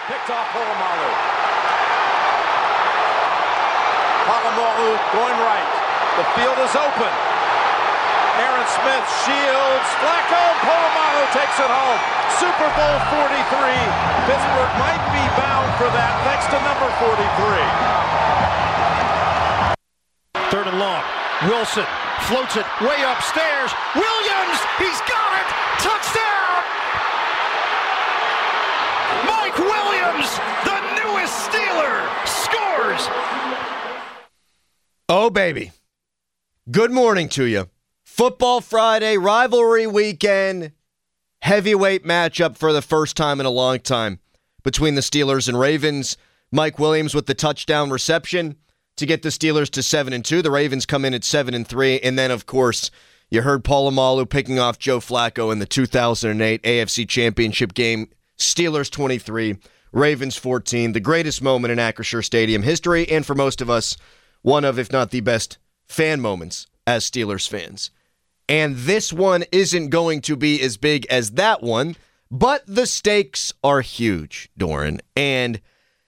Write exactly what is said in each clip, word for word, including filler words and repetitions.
picked off Polamalu. Polamalu going right. The field is open. Aaron Smith shields. Flacco. Polamalu takes it home. Super Bowl forty-three. Pittsburgh might be bound for that thanks to number forty-three. Third and long. Wilson floats it way upstairs. Williams, he's got it. Touchdown. Mike Williams, the newest Steeler, scores. Oh, baby. Good morning to you. Football Friday, rivalry weekend, heavyweight matchup for the first time in a long time between the Steelers and Ravens. Mike Williams with the touchdown reception to get the Steelers to seven and two. The Ravens come in at seven and three. And then, of course, you heard Polamalu picking off Joe Flacco in the two thousand eight A F C Championship game. Steelers twenty-three, Ravens fourteen. The greatest moment in Acrisure Stadium history, and for most of us, one of, if not the best, fan moments as Steelers fans. And this one isn't going to be as big as that one, but the stakes are huge, Doran. And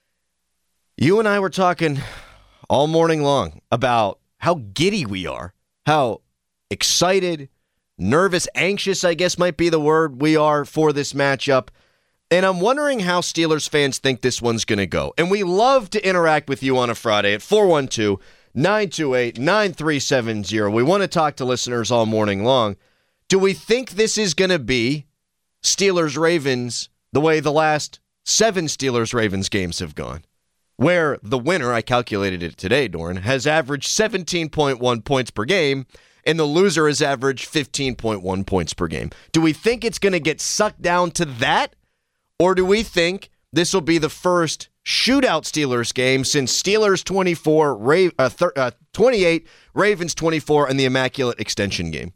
you and I were talking all morning long about how giddy we are, how excited, nervous, anxious, I guess might be the word, we are for this matchup. And I'm wondering how Steelers fans think this one's going to go. And we love to interact with you on a Friday at four one two, nine two eight, nine three seven zero. We want to talk to listeners all morning long. Do we think this is going to be Steelers-Ravens the way the last seven Steelers-Ravens games have gone? Where the winner, I calculated it today, Doran, has averaged seventeen point one points per game, and the loser has averaged fifteen point one points per game. Do we think it's going to get sucked down to that? Or do we think this will be the first shootout Steelers game since Steelers twenty-four, Ra- uh, thir- uh, twenty-eight, Ravens twenty-four, and the Immaculate Extension game?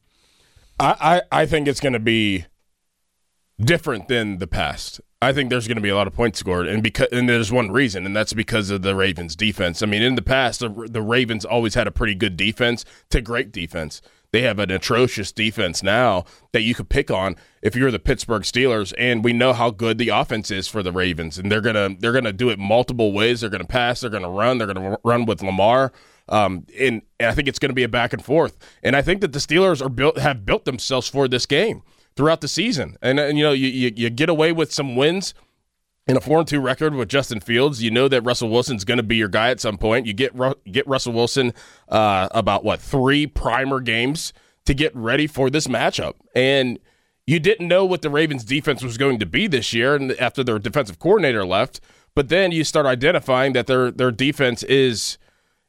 I, I, I think it's going to be different than the past. I think there's going to be a lot of points scored, and because and there's one reason, and that's because of the Ravens' defense. I mean, in the past, the, the Ravens always had a pretty good defense to great defense. They have an atrocious defense now that you could pick on if you're the Pittsburgh Steelers, and we know how good the offense is for the Ravens, and they're gonna they're gonna do it multiple ways. They're gonna pass, they're gonna run, they're gonna run with Lamar, um, and, and I think it's gonna be a back and forth. And I think that the Steelers are built have built themselves for this game throughout the season, and, and you know you, you you get away with some wins. In a four and two record with Justin Fields, you know that Russell Wilson's going to be your guy at some point. You get Ru- get Russell Wilson uh, about, what, three primer games to get ready for this matchup. And you didn't know what the Ravens' defense was going to be this year and after their defensive coordinator left. But then you start identifying that their their defense is,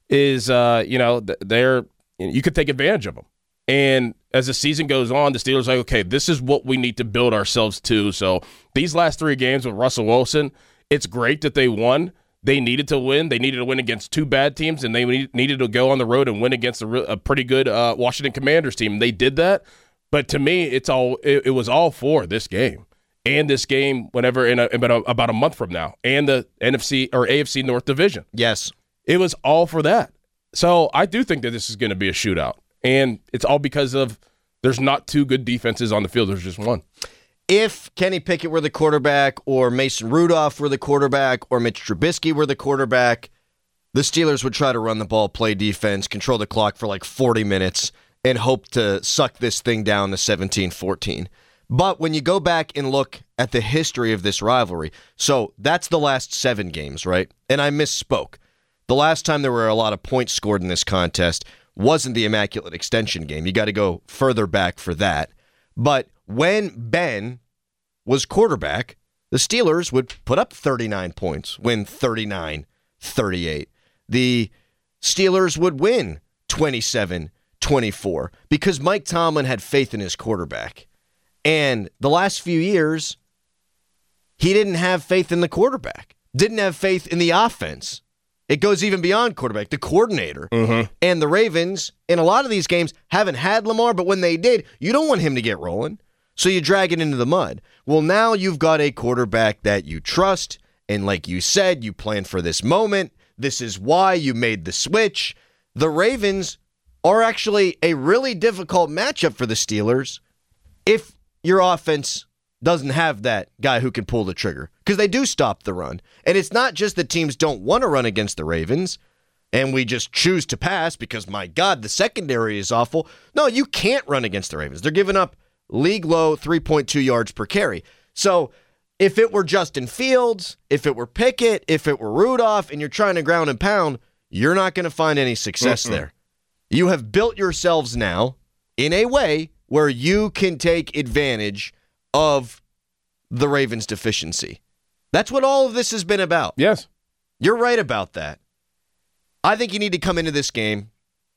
is uh, you know, they're you could take advantage of them. And as the season goes on, the Steelers are like, okay, this is what we need to build ourselves to. So these last three games with Russell Wilson, it's great that they won. They needed to win. They needed to win against two bad teams, and they needed to go on the road and win against a, a pretty good uh, Washington Commanders team. They did that. But to me, it's all it, it was all for this game. And this game, whenever in, a, in a, about a month from now, and the N F C or A F C North Division. Yes. It was all for that. So I do think that this is going to be a shootout. And it's all because of there's not two good defenses on the field. There's just one. If Kenny Pickett were the quarterback or Mason Rudolph were the quarterback or Mitch Trubisky were the quarterback, the Steelers would try to run the ball, play defense, control the clock for like forty minutes, and hope to suck this thing down to seventeen fourteen. But when you go back and look at the history of this rivalry, so that's the last seven games, right? And I misspoke. The last time there were a lot of points scored in this contest wasn't the Immaculate Extension game. You got to go further back for that. But when Ben was quarterback, the Steelers would put up thirty-nine points, win thirty-nine thirty-eight. The Steelers would win twenty-seven twenty-four because Mike Tomlin had faith in his quarterback. And the last few years, he didn't have faith in the quarterback, didn't have faith in the offense. It goes even beyond quarterback, the coordinator. Mm-hmm. And the Ravens, in a lot of these games, haven't had Lamar, but when they did, you don't want him to get rolling. So you drag it into the mud. Well, now you've got a quarterback that you trust, and like you said, you planned for this moment. This is why you made the switch. The Ravens are actually a really difficult matchup for the Steelers if your offense doesn't have that guy who can pull the trigger because they do stop the run. And it's not just that teams don't want to run against the Ravens and we just choose to pass because, my God, the secondary is awful. No, you can't run against the Ravens. They're giving up league low three point two yards per carry. So if it were Justin Fields, if it were Pickett, if it were Rudolph, and you're trying to ground and pound, you're not going to find any success Mm-mm. there. You have built yourselves now in a way where you can take advantage of the Ravens' deficiency. That's what all of this has been about. Yes. You're right about that. I think you need to come into this game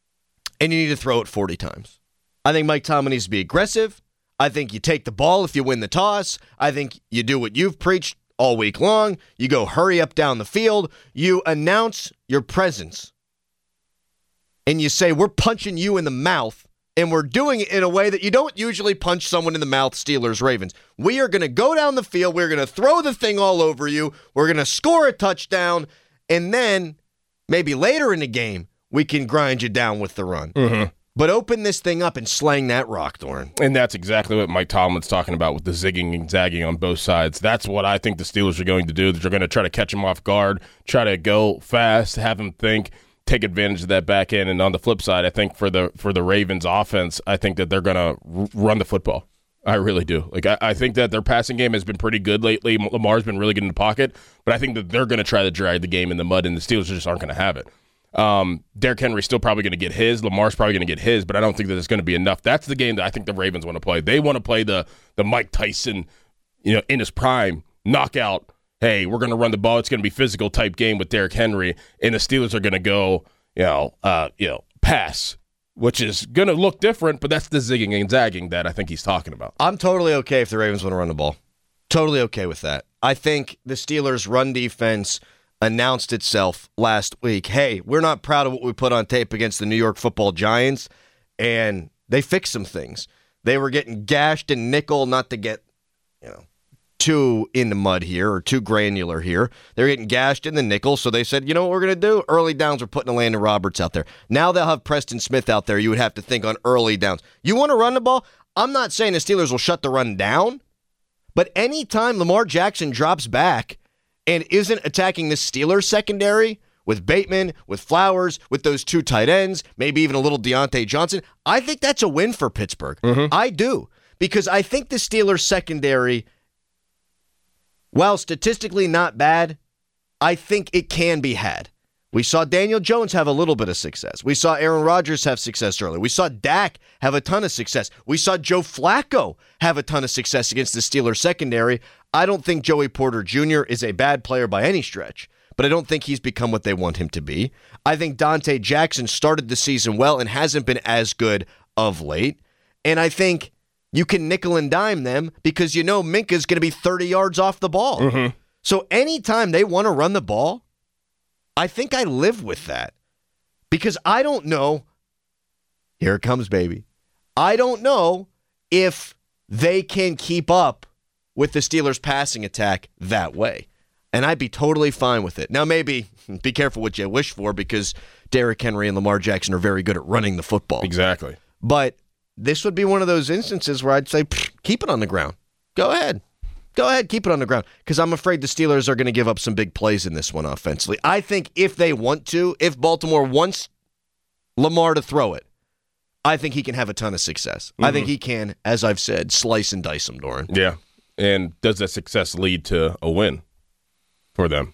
and you need to throw it forty times. I think Mike Tomlin needs to be aggressive. I think you take the ball if you win the toss. I think you do what you've preached all week long. You go hurry up down the field. You announce your presence. And you say, we're punching you in the mouth, and we're doing it in a way that you don't usually punch someone in the mouth, Steelers, Ravens. We are going to go down the field. We're going to throw the thing all over you. We're going to score a touchdown, and then maybe later in the game, we can grind you down with the run. Mm-hmm. But open this thing up and slang that rock, Doran. And that's exactly what Mike Tomlin's talking about with the zigging and zagging on both sides. That's what I think the Steelers are going to do. They're going to try to catch him off guard, try to go fast, have him think, take advantage of that back end. And on the flip side, I think for the for the Ravens offense, I think that they're going to r- run the football. I really do. Like I, I think that their passing game has been pretty good lately. Lamar's been really good in the pocket, but I think that they're going to try to drag the game in the mud, and the Steelers just aren't going to have it. Um, Derrick Henry's still probably going to get his. Lamar's probably going to get his, but I don't think that it's going to be enough. That's the game that I think the Ravens want to play. They want to play the the Mike Tyson, you know, in his prime knockout. Hey, we're going to run the ball. It's going to be physical type game with Derrick Henry, and the Steelers are going to go, you know, uh, you know, pass, which is going to look different. But that's the zigging and zagging that I think he's talking about. I'm totally okay if the Ravens want to run the ball. Totally okay with that. I think the Steelers' run defense announced itself last week. Hey, we're not proud of what we put on tape against the New York Football Giants, and they fixed some things. They were getting gashed in nickel, not to get, you know, too in the mud here or too granular here. They're getting gashed in the nickel, so they said, you know what we're going to do? Early downs, we're putting Landon Roberts out there. Now they'll have Preston Smith out there. You would have to think on early downs. You want to run the ball? I'm not saying the Steelers will shut the run down, but anytime Lamar Jackson drops back and isn't attacking the Steelers secondary with Bateman, with Flowers, with those two tight ends, maybe even a little Deontay Johnson, I think that's a win for Pittsburgh. Mm-hmm. I do. Because I think the Steelers secondary, while statistically not bad, I think it can be had. We saw Daniel Jones have a little bit of success. We saw Aaron Rodgers have success early. We saw Dak have a ton of success. We saw Joe Flacco have a ton of success against the Steelers secondary. I don't think Joey Porter Junior is a bad player by any stretch, but I don't think he's become what they want him to be. I think Dante Jackson started the season well and hasn't been as good of late. And I think you can nickel and dime them because you know Minka's going to be thirty yards off the ball. Mm-hmm. So anytime they want to run the ball, I think I live with that because I don't know. Here it comes, baby. I don't know if they can keep up with the Steelers' passing attack that way. And I'd be totally fine with it. Now, maybe be careful what you wish for because Derrick Henry and Lamar Jackson are very good at running the football. Exactly. But this would be one of those instances where I'd say, keep it on the ground. Go ahead. Go ahead, keep it on the ground, because I'm afraid the Steelers are going to give up some big plays in this one offensively. I think if they want to, if Baltimore wants Lamar to throw it, I think he can have a ton of success. Mm-hmm. I think he can, as I've said, slice and dice them, Doran. Yeah, and does that success lead to a win for them?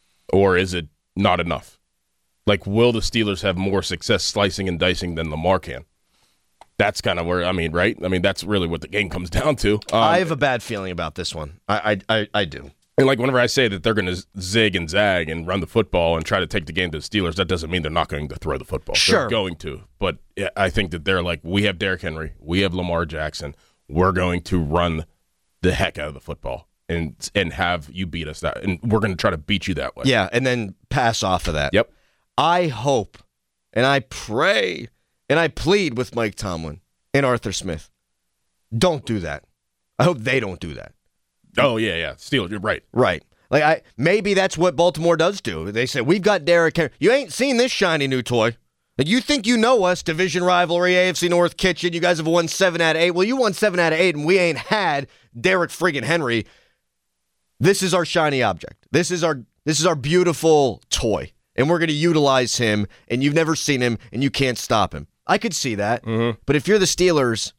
Or is it not enough? Like, will the Steelers have more success slicing and dicing than Lamar can? That's kind of where, I mean, right? I mean, that's really what the game comes down to. Um, I have a bad feeling about this one. I I, I, I do. And, like, whenever I say that they're going to zig and zag and run the football and try to take the game to the Steelers, that doesn't mean they're not going to throw the football. Sure. They're going to. But I think that they're like, we have Derrick Henry. We have Lamar Jackson. We're going to run the heck out of the football and and have you beat us that. And we're going to try to beat you that way. Yeah, and then pass off of that. Yep. I hope and I pray and I plead with Mike Tomlin and Arthur Smith. Don't do that. I hope they don't do that. Oh, yeah, yeah. Steelers, you're right. Right. Like I maybe that's what Baltimore does do. They say, we've got Derrick Henry. You ain't seen this shiny new toy. Like, you think you know us, division rivalry, A F C North kitchen. You guys have won seven out of eight. Well, you won seven out of eight, and we ain't had Derek friggin' Henry. This is our shiny object. This is our this is our beautiful toy. And we're going to utilize him, and you've never seen him, and you can't stop him. I could see that. Mm-hmm. But if you're the Steelers,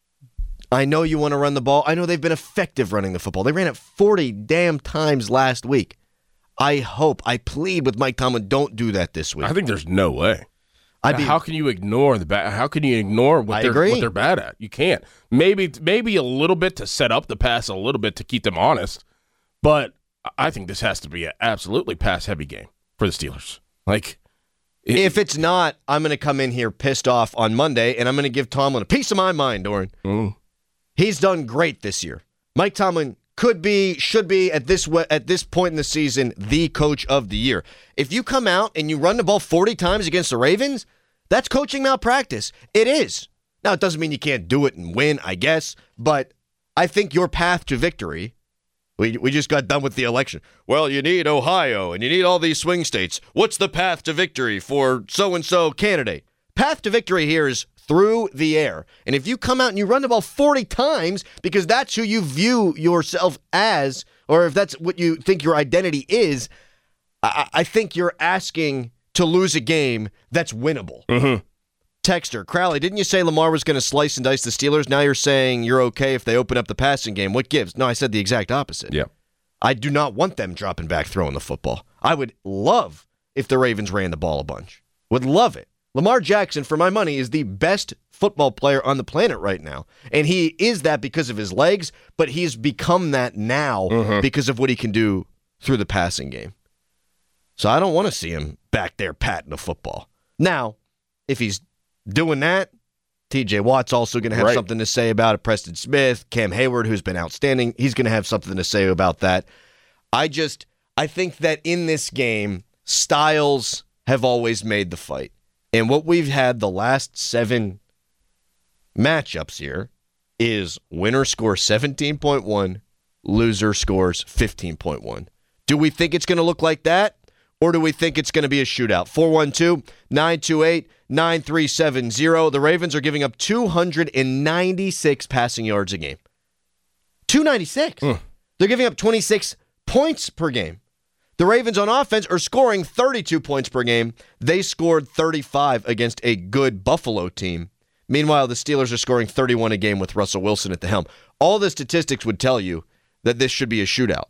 I know you want to run the ball. I know they've been effective running the football. They ran it forty damn times last week. I hope, I plead with Mike Tomlin, don't do that this week. I think there's no way. I'd be, how can you ignore the bad? How can you ignore what I they're agree. what they're bad at? You can't. Maybe maybe a little bit to set up the pass, a little bit to keep them honest. But I think this has to be an absolutely pass heavy game for the Steelers. Like, it, if it's not, I'm going to come in here pissed off on Monday, and I'm going to give Tomlin a piece of my mind, Doran. Mm. He's done great this year. Mike Tomlin could be, should be at this at this point in the season the coach of the year. If you come out and you run the ball forty times against the Ravens, that's coaching malpractice. It is. Now, it doesn't mean you can't do it and win, I guess, but I think your path to victory. We we just got done with the election. Well, you need Ohio, and you need all these swing states. What's the path to victory for so-and-so candidate? Path to victory here is through the air. And if you come out and you run the ball forty times because that's who you view yourself as, or if that's what you think your identity is, I, I think you're asking to lose a game that's winnable. Mm-hmm. Texter, Crowley, didn't you say Lamar was going to slice and dice the Steelers? Now you're saying you're okay if they open up the passing game. What gives? No, I said the exact opposite. Yeah. I do not want them dropping back throwing the football. I would love if the Ravens ran the ball a bunch. Would love it. Lamar Jackson, for my money, is the best football player on the planet right now. And he is that because of his legs, but he's become that now Mm-hmm. because of what he can do through the passing game. So I don't want to see him back there patting the football. Now, if he's doing that, T J Watt's also going to have Right. something to say about it. Preston Smith, Cam Hayward, who's been outstanding, he's going to have something to say about that. I just, I think that in this game, styles have always made the fight. And what we've had the last seven matchups here is winner scores seventeen point one, loser scores fifteen point one. Do we think it's going to look like that? Or do we think it's going to be a shootout? four one two, nine two eight, nine three seven zero. The Ravens are giving up two hundred ninety-six passing yards a game. two ninety-six. Mm. They're giving up twenty-six points per game. The Ravens on offense are scoring thirty-two points per game. They scored thirty-five against a good Buffalo team. Meanwhile, the Steelers are scoring thirty-one a game with Russell Wilson at the helm. All the statistics would tell you that this should be a shootout.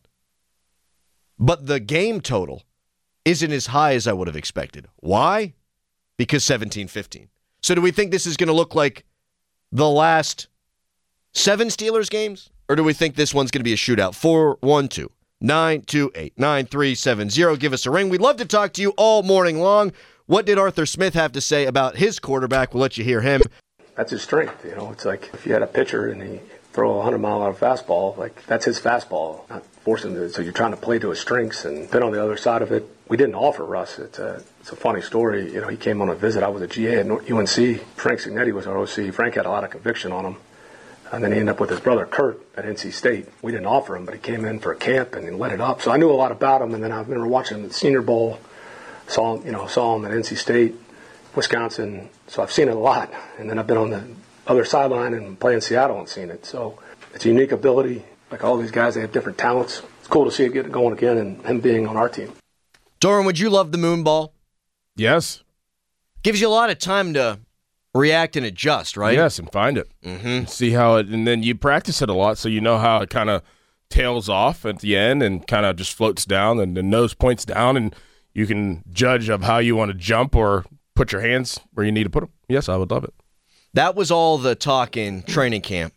But the game total isn't as high as I would have expected. Why? Because seventeen fifteen. So do we think this is going to look like the last seven Steelers games? Or do we think this one's going to be a shootout? four one two, nine two eight, nine three seven zero. Give us a ring. We'd love to talk to you all morning long. What did Arthur Smith have to say about his quarterback? We'll let you hear him. That's his strength. You know, it's like if you had a pitcher and he throw a one hundred mile an hour fastball, like that's his fastball, not force him to. So you're trying to play to his strengths and been on the other side of it. We didn't offer Russ. It's a, it's a funny story. You know, he came on a visit. I was a G A at U N C. Frank Signetti was our O C. Frank had a lot of conviction on him. And then he ended up with his brother Kurt at N C State. We didn't offer him, but he came in for a camp and he lit it up. So I knew a lot about him. And then I remember watching him at the Senior Bowl. Saw him, you know, saw him at N C State, Wisconsin. So I've seen it a lot. And then I've been on the other sideline and playing Seattle and seen it. So it's a unique ability. Like all these guys, they have different talents. It's cool to see it get going again and him being on our team. Doran, would you love the moon ball? Yes. Gives you a lot of time to react and adjust, right? Yes, and find it. Mm-hmm. See how it, and then you practice it a lot so you know how it kind of tails off at the end and kind of just floats down and the nose points down and you can judge of how you want to jump or put your hands where you need to put them. Yes, I would love it. That was all the talk in training camp,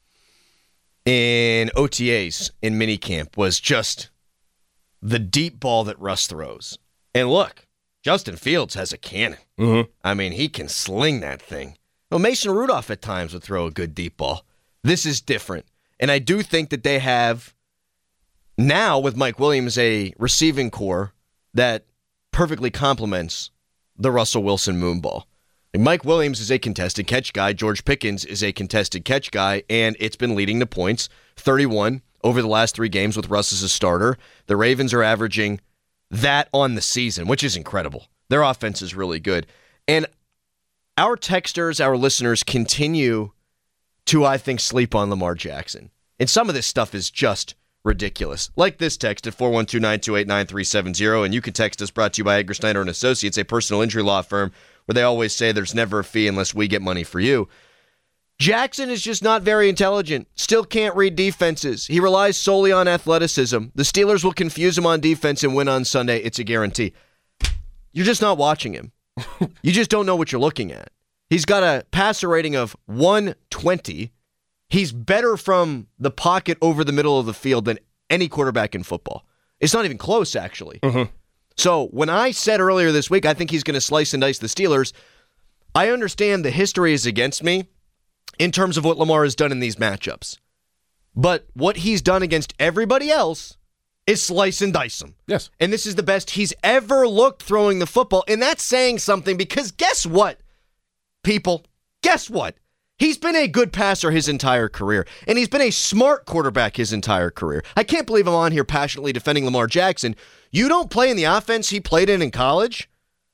in O T As, in minicamp, was just the deep ball that Russ throws. And look, Justin Fields has a cannon. Mm-hmm. I mean, he can sling that thing. Well, Mason Rudolph at times would throw a good deep ball. This is different. And I do think that they have now with Mike Williams a receiving core that perfectly complements the Russell Wilson moonball. And Mike Williams is a contested catch guy. George Pickens is a contested catch guy, and it's been leading to points, thirty-one over the last three games with Russ as a starter. The Ravens are averaging that on the season, which is incredible. Their offense is really good. And our texters, our listeners, continue to, I think, sleep on Lamar Jackson. And some of this stuff is just ridiculous. Like this text at four one two, nine two eight, nine three seven zero, and you can text us, brought to you by Edgar Snyder and Associates, a personal injury law firm where they always say there's never a fee unless we get money for you. Jackson is just not very intelligent. Still can't read defenses. He relies solely on athleticism. The Steelers will confuse him on defense and win on Sunday. It's a guarantee. You're just not watching him. You just don't know what you're looking at. He's got a passer rating of one twenty. He's better from the pocket over the middle of the field than any quarterback in football. It's not even close, actually. Mm-hmm. So when I said earlier this week, I think he's going to slice and dice the Steelers, I understand the history is against me in terms of what Lamar has done in these matchups. But what he's done against everybody else is slice and dice them. Yes. And this is the best he's ever looked throwing the football. And that's saying something because guess what, people? Guess what? He's been a good passer his entire career, and he's been a smart quarterback his entire career. I can't believe I'm on here passionately defending Lamar Jackson. You don't play in the offense he played in in college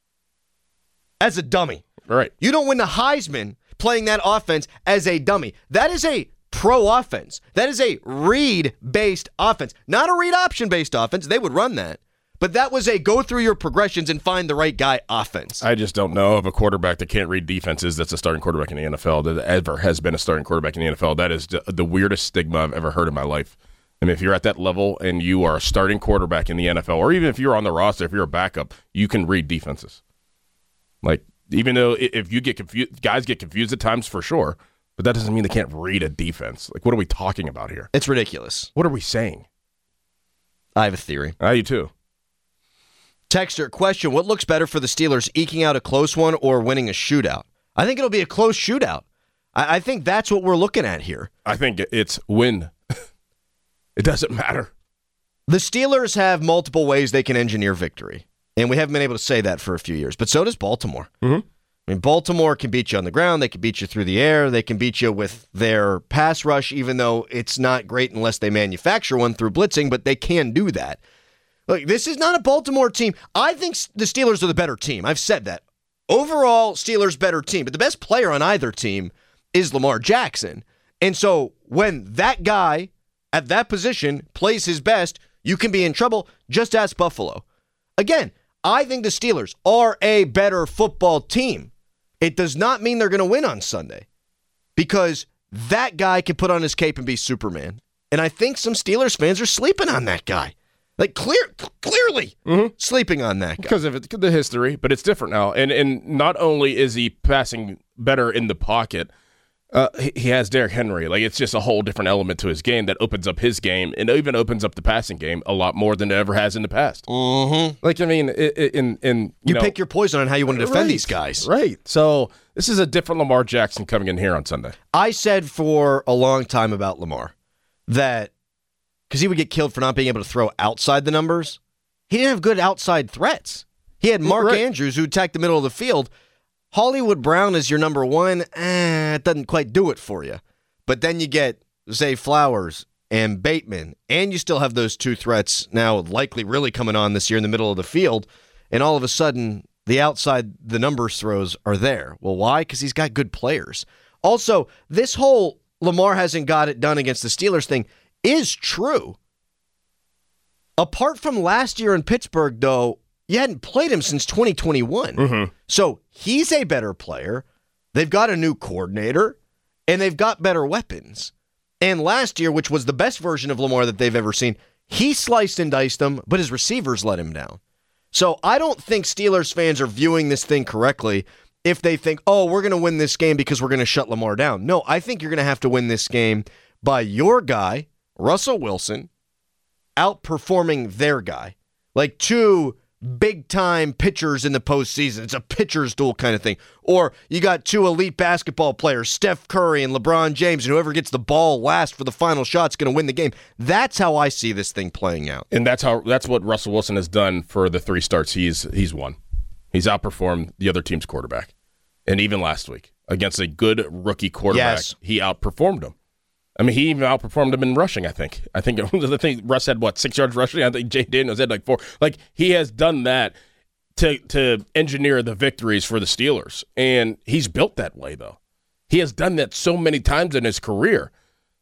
as a dummy. Right. You don't win the Heisman playing that offense as a dummy. That is a pro offense. That is a read-based offense, not a read option-based offense. They would run that. But that was a go through your progressions and find the right guy offense. I just don't know of a quarterback that can't read defenses that's a starting quarterback in the N F L, that ever has been a starting quarterback in the N F L. That is the weirdest stigma I've ever heard in my life. I mean, if you're at that level and you are a starting quarterback in the N F L, or even if you're on the roster, if you're a backup, you can read defenses. Like, even though if you get confused, guys get confused at times for sure, but that doesn't mean they can't read a defense. Like, what are we talking about here? It's ridiculous. What are we saying? I have a theory. I do too. Texter, question, what looks better for the Steelers, eking out a close one or winning a shootout? I think it'll be a close shootout. I, I think that's what we're looking at here. I think it's win. It doesn't matter. The Steelers have multiple ways they can engineer victory, and we haven't been able to say that for a few years, but so does Baltimore. Mm-hmm. I mean, Baltimore can beat you on the ground. They can beat you through the air. They can beat you with their pass rush, even though it's not great unless they manufacture one through blitzing, but they can do that. Look, this is not a Baltimore team. I think the Steelers are the better team. I've said that. Overall, Steelers better team. But the best player on either team is Lamar Jackson. And so when that guy at that position plays his best, you can be in trouble. Just ask Buffalo. Again, I think the Steelers are a better football team. It does not mean they're going to win on Sunday because that guy can put on his cape and be Superman. And I think some Steelers fans are sleeping on that guy. Like, clear, clearly mm-hmm. sleeping on that guy. Because of it, the history, but it's different now. And and not only is he passing better in the pocket, uh, he, he has Derrick Henry. Like, it's just a whole different element to his game that opens up his game and even opens up the passing game a lot more than it ever has in the past. Mm-hmm. Like, I mean, in, in you, you know, pick your poison on how you want to defend right, these guys. Right. So this is a different Lamar Jackson coming in here on Sunday. I said for a long time about Lamar that because he would get killed for not being able to throw outside the numbers, he didn't have good outside threats. He had Mark right. Andrews, who attacked the middle of the field. Hollywood Brown is your number one. Eh, it doesn't quite do it for you. But then you get Zay Flowers and Bateman, and you still have those two threats now likely really coming on this year in the middle of the field, and all of a sudden the outside the numbers throws are there. Well, why? Because he's got good players. Also, this whole Lamar hasn't got it done against the Steelers thing is true. Apart from last year in Pittsburgh, though, you hadn't played him since twenty twenty-one. Mm-hmm. So he's a better player. They've got a new coordinator, and they've got better weapons. And last year, which was the best version of Lamar that they've ever seen, he sliced and diced them, but his receivers let him down. So I don't think Steelers fans are viewing this thing correctly if they think, oh, we're going to win this game because we're going to shut Lamar down. No, I think you're going to have to win this game by your guy, Russell Wilson, outperforming their guy. Like two big-time pitchers in the postseason. It's a pitcher's duel kind of thing. Or you got two elite basketball players, Steph Curry and LeBron James, and whoever gets the ball last for the final shot is going to win the game. That's how I see this thing playing out. And that's how that's what Russell Wilson has done for the three starts he's he's won. He's outperformed the other team's quarterback. And even last week, against a good rookie quarterback, yes. he outperformed him. I mean, he even outperformed him in rushing, I think. I think the thing Russ had, what, six yards rushing? I think Jay Daniels had like four. Like, he has done that to to engineer the victories for the Steelers. And he's built that way, though. He has done that so many times in his career.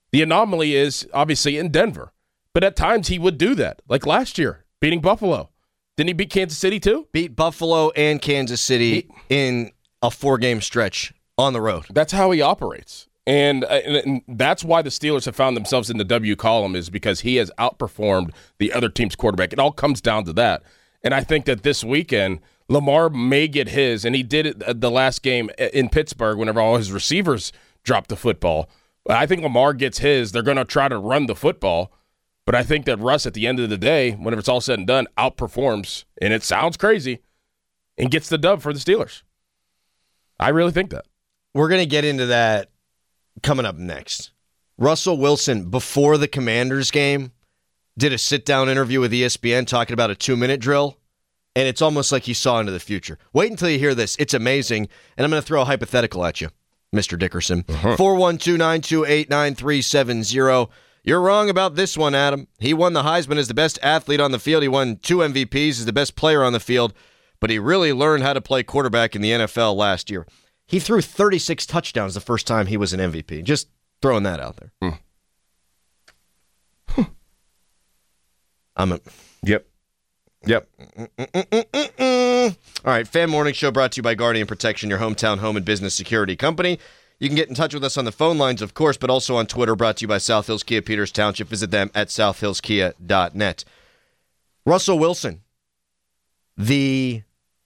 The anomaly is obviously in Denver, but at times he would do that, like last year, beating Buffalo. Didn't he beat Kansas City too? Beat Buffalo and Kansas City he, in a four-game stretch on the road. That's how he operates. And, and, and that's why the Steelers have found themselves in the W column, is because he has outperformed the other team's quarterback. It all comes down to that. And I think that this weekend, Lamar may get his, and he did it the last game in Pittsburgh whenever all his receivers dropped the football. I think Lamar gets his. They're going to try to run the football. But I think that Russ, at the end of the day, whenever it's all said and done, outperforms, and it sounds crazy, and gets the dub for the Steelers. I really think that. We're going to get into that coming up next. Russell Wilson, before the Commanders game, did a sit-down interview with E S P N talking about a two-minute drill, and it's almost like he saw into the future. Wait until you hear this. It's amazing, and I'm going to throw a hypothetical at you, Mister Dickerson. Uh-huh. four one two, nine two eight, nine three seven zero. You're wrong about this one, Adam. He won the Heisman as the best athlete on the field. He won two M V Ps as the best player on the field, but he really learned how to play quarterback in the N F L last year. He threw thirty-six touchdowns the first time he was an M V P. Just throwing that out there. Hmm. Huh. I'm a... Yep. Yep. Mm-mm-mm-mm-mm. All right, Fan Morning Show brought to you by Guardian Protection, your hometown home and business security company. You can get in touch with us on the phone lines, of course, but also on Twitter, brought to you by South Hills Kia Peters Township. Visit them at south hills kia dot net. Russell Wilson, the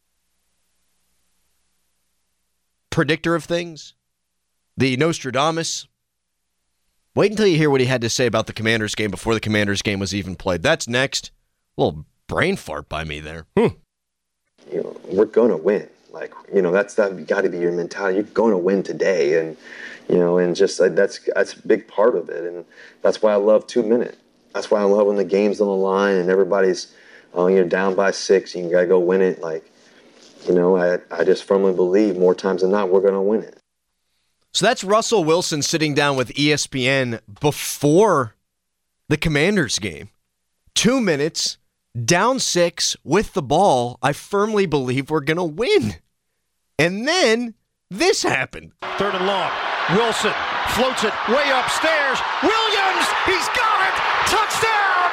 predictor of things, the Nostradamus. Wait until you hear what he had to say about the Commanders game before the Commanders game was even played. That's next. A little brain fart by me there. Hmm. You know, we're going to win. Like, you know, that's that got to be your mentality. You're going to win today, and you know, and just like, that's that's a big part of it, and that's why I love two minute. That's why I love when the game's on the line and everybody's, uh, you're down by six, and you gotta go win it. Like, you know, I I just firmly believe more times than not we're going to win it. So that's Russell Wilson sitting down with E S P N before the Commanders game. Two minutes, down six with the ball. I firmly believe we're going to win. And then this happened. Third and long. Wilson floats it way upstairs. Williams, he's got it. Touchdown!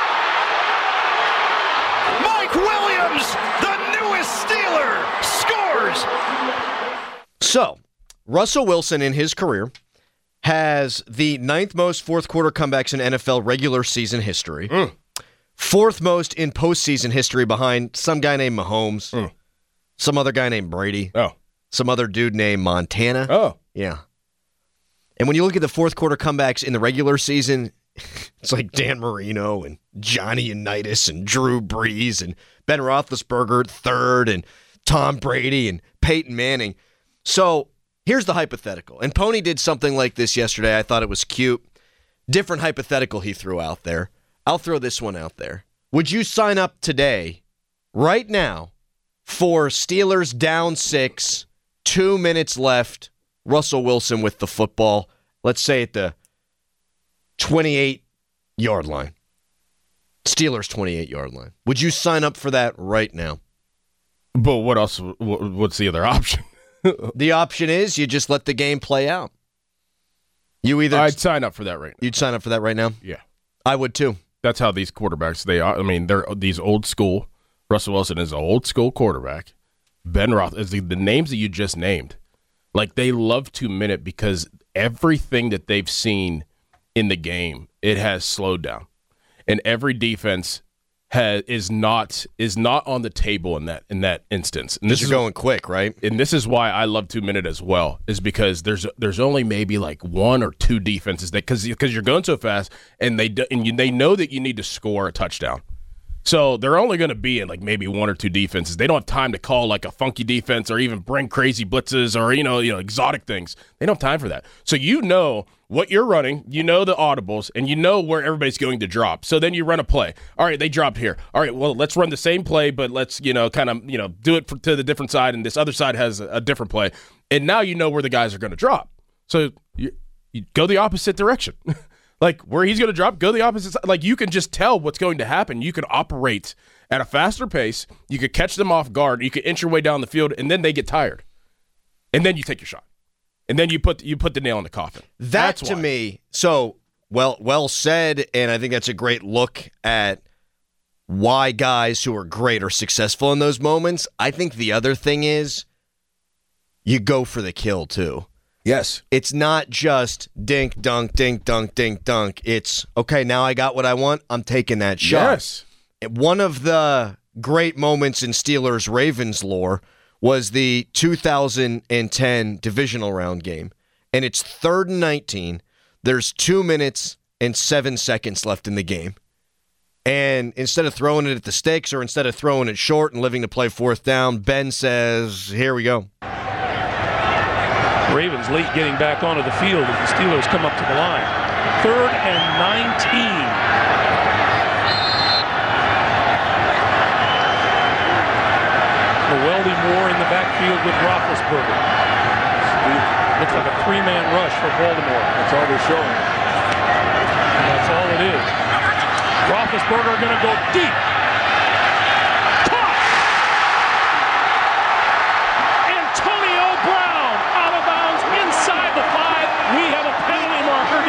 Mike Williams, the newest Steeler, scores. So, Russell Wilson in his career has the ninth most fourth quarter comebacks in N F L regular season history. Mm. Fourth most in postseason history behind some guy named Mahomes, Mm. some other guy named Brady, Oh. some other dude named Montana. Oh. Yeah. And when you look at the fourth quarter comebacks in the regular season, it's like Dan Marino and Johnny Unitas and Drew Brees and Ben Roethlisberger third and Tom Brady and Peyton Manning. So here's the hypothetical. And Pony did something like this yesterday. I thought it was cute. Different hypothetical he threw out there. I'll throw this one out there. Would you sign up today, right now, for Steelers down six, two minutes left, Russell Wilson with the football, let's say at the twenty-eight-yard line? Steelers twenty-eight-yard line. Would you sign up for that right now? But what else? What's the other option? The option is you just let the game play out. You either I'd sign up for that right now. You'd sign up for that right now? Yeah. I would too. That's how these quarterbacks, they are. I mean, they're these old school. Russell Wilson is an old school quarterback. Ben Roth is the, the names that you just named. Like, they love to minute because everything that they've seen in the game, it has slowed down. And every defense has is not is not on the table in that in that instance. And this You're is going quick, right? And this is why I love two minute as well, is because there's there's only maybe like one or two defenses that because because you're going so fast and they do, and you, they know that you need to score a touchdown. So they're only going to be in like maybe one or two defenses. They don't have time to call like a funky defense or even bring crazy blitzes or you know you know exotic things. They don't have time for that. So you know what you're running, you know the audibles, and you know where everybody's going to drop. So then you run a play. All right, they dropped here. All right, well let's run the same play, but let's you know kind of you know do it for, to the different side, and this other side has a, a different play. And now you know where the guys are going to drop. So you, you go the opposite direction. Like, where he's going to drop, go the opposite side. Like, you can just tell what's going to happen. You can operate at a faster pace. You could catch them off guard. You could inch your way down the field, and then they get tired. And then you take your shot. And then you put you put the nail in the coffin. That, That's to why. me, so well, well said, and I think that's a great look at why guys who are great are successful in those moments. I think the other thing is you go for the kill, too. Yes. It's not just dink, dunk, dink, dunk, dink, dunk. It's, okay, now I got what I want. I'm taking that shot. Yes. One of the great moments in Steelers-Ravens lore was the two thousand ten divisional round game. And it's third and nineteen. There's two minutes and seven seconds left in the game. And instead of throwing it at the sticks or instead of throwing it short and living to play fourth down, Ben says, here we go. Ravens late getting back onto the field as the Steelers come up to the line. Third and nineteen. Weldy Moore in the backfield with Roethlisberger. Looks like a three-man rush for Baltimore. That's all they're showing. And that's all it is. Roethlisberger going to go deep. Caught! Antonio Brown out of bounds inside the five. We have a penalty marker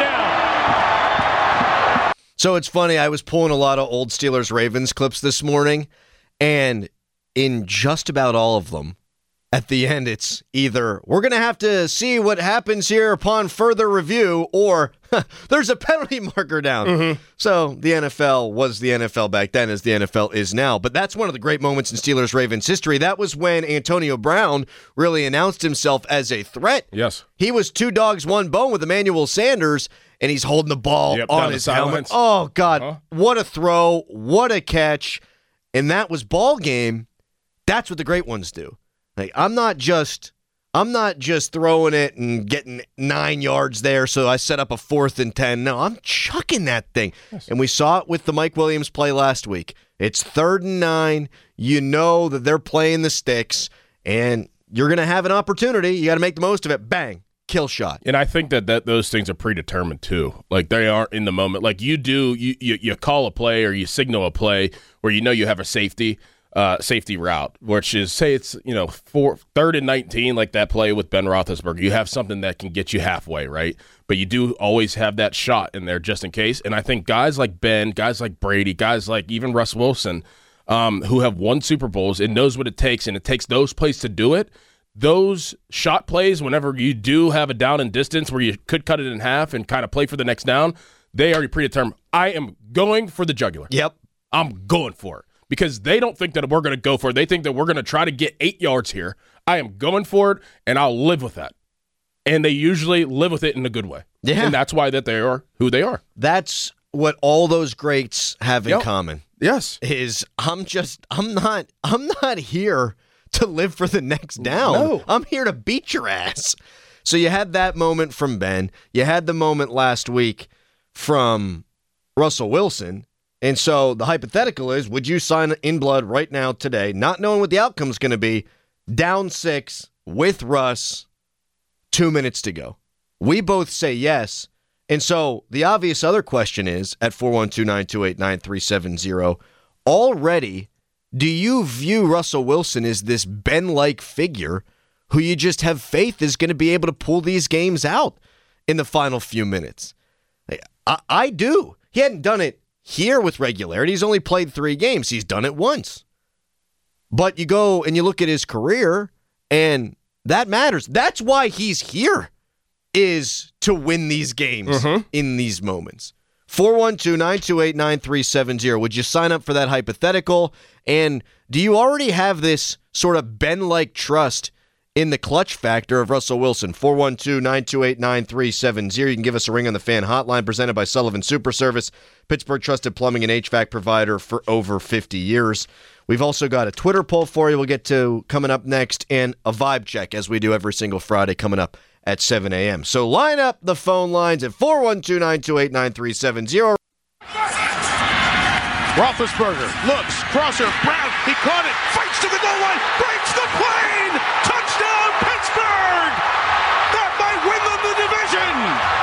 down. So it's funny, I was pulling a lot of old Steelers-Ravens clips this morning, and in just about all of them, at the end, it's either we're going to have to see what happens here upon further review, or there's a penalty marker down. Mm-hmm. So the N F L was the N F L back then as the N F L is now. But that's one of the great moments in Steelers-Ravens history. That was when Antonio Brown really announced himself as a threat. Yes. He was two dogs, one bone with Emmanuel Sanders, and he's holding the ball yep, on his helmet. Oh, God. Uh-huh. What a throw. What a catch. And that was ball game. That's what the great ones do. Like, I'm not just I'm not just throwing it and getting nine yards there, so I set up a fourth and ten. No, I'm chucking that thing. Yes. And we saw it with the Mike Williams play last week. It's third and nine. You know that they're playing the sticks, and you're going to have an opportunity. You got to make the most of it. Bang. Kill shot. And I think that, that those things are predetermined too. Like, they aren't in the moment. Like, you do, you, you, you call a play or you signal a play where you know you have a safety. Uh, safety route, which is, say it's, you know, four, third and nineteen, like that play with Ben Roethlisberger. You have something that can get you halfway, right? But you do always have that shot in there just in case. And I think guys like Ben, guys like Brady, guys like even Russ Wilson, um, who have won Super Bowls and knows what it takes, and it takes those plays to do it. Those shot plays, whenever you do have a down and distance where you could cut it in half and kind of play for the next down, they already predetermined. I am going for the jugular. Yep. I'm going for it. Because they don't think that we're going to go for it. They think that we're going to try to get eight yards here. I am going for it, and I'll live with that. And they usually live with it in a good way. Yeah. And that's why that they are who they are. That's what all those greats have in yep. common. Yes. Is I'm just I'm not I'm not here to live for the next down. No. I'm here to beat your ass. So you had that moment from Ben. You had the moment last week from Russell Wilson. And so the hypothetical is, would you sign in blood right now today, not knowing what the outcome is going to be, down six with Russ, two minutes to go? We both say yes. And so the obvious other question is, at four one two, nine two eight, nine three seven zero, already, do you view Russell Wilson as this Ben-like figure who you just have faith is going to be able to pull these games out in the final few minutes? I, I do. He hadn't done it here with regularity. He's only played three games. He's done it once. But you go and you look at his career, and that matters. That's why he's here, is to win these games mm-hmm. in these moments. four one two, nine two eight, nine three seven zero. Would you sign up for that hypothetical? And do you already have this sort of Ben-like trust in the clutch factor of Russell Wilson? four one two, nine two eight, nine three seven zero. You can give us a ring on the Fan Hotline, presented by Sullivan Super Service, Pittsburgh trusted plumbing and H V A C provider for over fifty years. We've also got a Twitter poll for you we'll get to coming up next, and a vibe check, as we do every single Friday, coming up at seven a.m. So line up the phone lines at four one two, nine two eight, nine three seven zero. Roethlisberger looks, crosser, Brown, he caught it, fights to the goal line, breaks the plane, touchdown Pittsburgh! That might win them the division!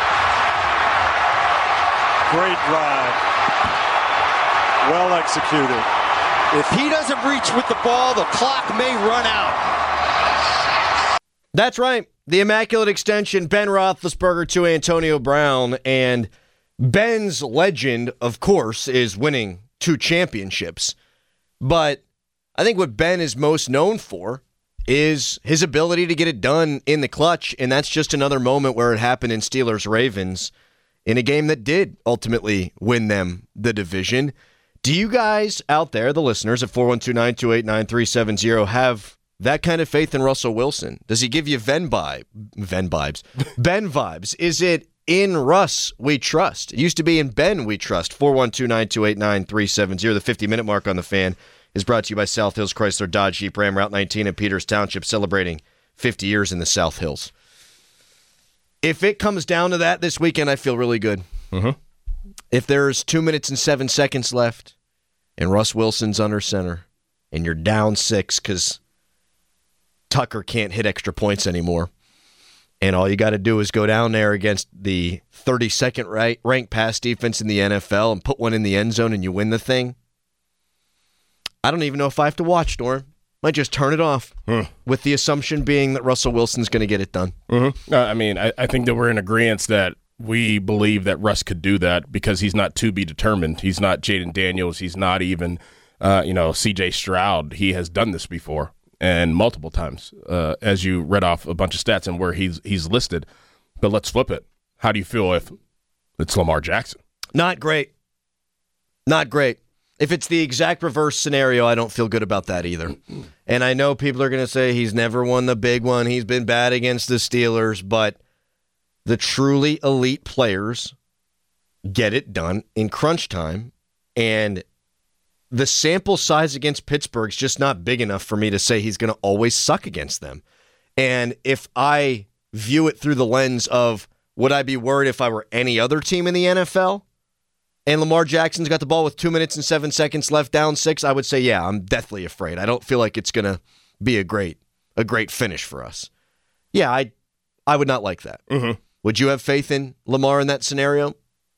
Great drive. Well executed. If he doesn't reach with the ball, the clock may run out. That's right. The immaculate extension, Ben Roethlisberger to Antonio Brown, and Ben's legend, of course, is winning two championships. But I think what Ben is most known for is his ability to get it done in the clutch, and that's just another moment where it happened in Steelers-Ravens in a game that did ultimately win them the division. Do you guys out there, the listeners at four one two, nine two eight, nine three seven zero, have that kind of faith in Russell Wilson? Does he give you Ven vibe, Ven vibes, Ben vibes? Is it in Russ we trust? It used to be in Ben we trust. four one two, nine two eight, nine three seven zero. The fifty-minute mark on the Fan is brought to you by South Hills Chrysler Dodge Jeep Ram, Route nineteen in Peters Township, celebrating fifty years in the South Hills. If it comes down to that this weekend, I feel really good. Mm-hmm. If there's two minutes and seven seconds left and Russ Wilson's under center and you're down six because Tucker can't hit extra points anymore, and all you got to do is go down there against the thirty-second right, ranked pass defense in the N F L and put one in the end zone and you win the thing, I don't even know if I have to watch, Norm. Might just turn it off, hmm. with the assumption being that Russell Wilson's going to get it done. Mm-hmm. Uh, I mean, I, I think that we're in agreement that we believe that Russ could do that because he's not to be determined. He's not Jaden Daniels. He's not even, uh, you know, C J Stroud. He has done this before and multiple times, uh, as you read off a bunch of stats and where he's he's listed. But let's flip it. How do you feel if it's Lamar Jackson? Not great. Not great. If it's the exact reverse scenario, I don't feel good about that either. And I know people are going to say he's never won the big one. He's been bad against the Steelers, but the truly elite players get it done in crunch time. And the sample size against Pittsburgh is just not big enough for me to say he's going to always suck against them. And if I view it through the lens of would I be worried if I were any other team in the N F L? And Lamar Jackson's got the ball with two minutes and seven seconds left, down six, I would say, yeah, I'm deathly afraid. I don't feel like it's going to be a great a great finish for us. Yeah, I I would not like that. Mm-hmm. Would you have faith in Lamar in that scenario?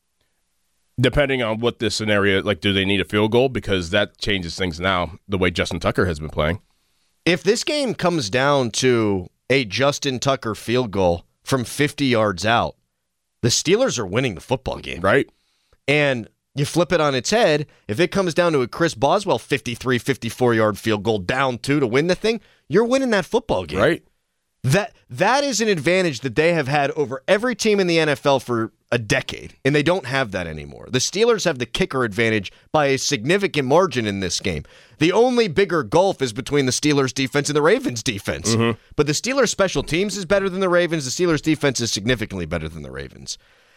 Depending on what this scenario, like, do they need a field goal? Because that changes things now, the way Justin Tucker has been playing. If this game comes down to a Justin Tucker field goal from fifty yards out, the Steelers are winning the football game. Right. And you flip it on its head, if it comes down to a Chris Boswell fifty-three, fifty-four-yard field goal down two to win the thing, you're winning that football game. Right. That that is an advantage that they have had over every team in the N F L for a decade, and they don't have that anymore. The Steelers have the kicker advantage by a significant margin in this game. The only bigger gulf is between the Steelers defense and the Ravens defense. Mm-hmm. But the Steelers special teams is better than the Ravens. The Steelers defense is significantly better than the Ravens.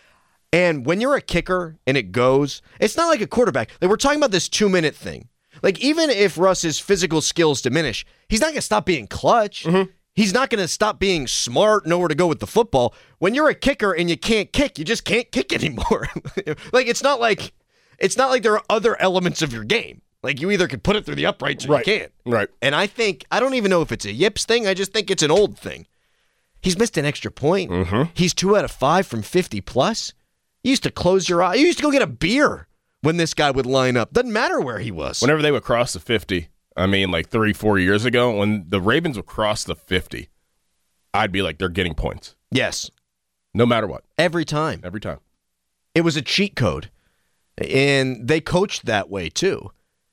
And when you're a kicker and it goes, it's not like a quarterback. Like, we're talking about this two-minute thing. Like, even if Russ's physical skills diminish, he's not going to stop being clutch. Mm-hmm. He's not going to stop being smart, know where to go with the football. When you're a kicker and you can't kick, you just can't kick anymore. Like, it's not like it's not like there are other elements of your game. Like, you either can put it through the uprights or right. you can't. Right. And I think, I don't even know if it's a yips thing. I just think it's an old thing. He's missed an extra point. Mm-hmm. He's two out of five from fifty plus. You used to close your eye. You used to go get a beer when this guy would line up. Doesn't matter where he was. Whenever they would cross the fifty, I mean, like three, four years ago, when the Ravens would cross the fifty, I'd be like, they're getting points. Yes. No matter what. Every time. Every time. It was a cheat code. And they coached that way, too.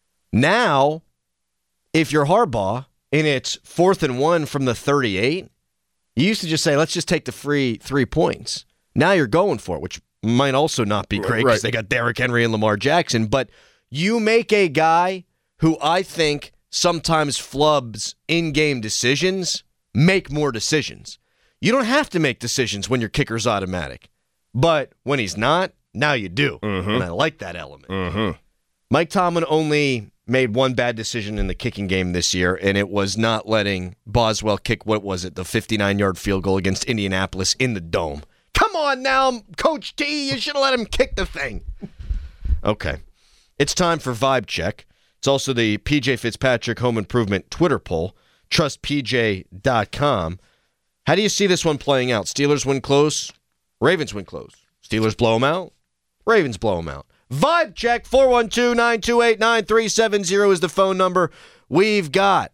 Now, if you're Harbaugh and it's fourth and one from the thirty-eight, you used to just say, let's just take the free three points. Now you're going for it, which might also not be great because right. they got Derrick Henry and Lamar Jackson. But you make a guy who I think sometimes flubs in-game decisions make more decisions. You don't have to make decisions when your kicker's automatic. But when he's not, now you do. Mm-hmm. And I like that element. Mm-hmm. Mike Tomlin only made one bad decision in the kicking game this year, and it was not letting Boswell kick, what was it, the fifty-nine-yard field goal against Indianapolis in the Dome. Come on now, Coach T, you should have let him kick the thing. Okay. It's time for Vibe Check. It's also the P J Fitzpatrick Home Improvement Twitter poll, trust P J dot com. How do you see this one playing out? Steelers win close, Ravens win close. Steelers blow them out, Ravens blow them out. Vibe Check, four one two, nine two eight, nine three seven zero is the phone number. We've got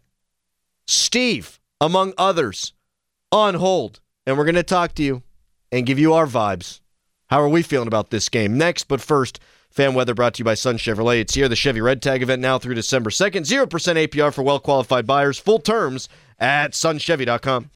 Steve, among others, on hold, and we're going to talk to you and give you our vibes. How are we feeling about this game? Next, but first, fan weather brought to you by Sun Chevrolet. It's here, the Chevy Red Tag event now through December second. zero percent A P R for well-qualified buyers. Full terms at sun chevy dot com.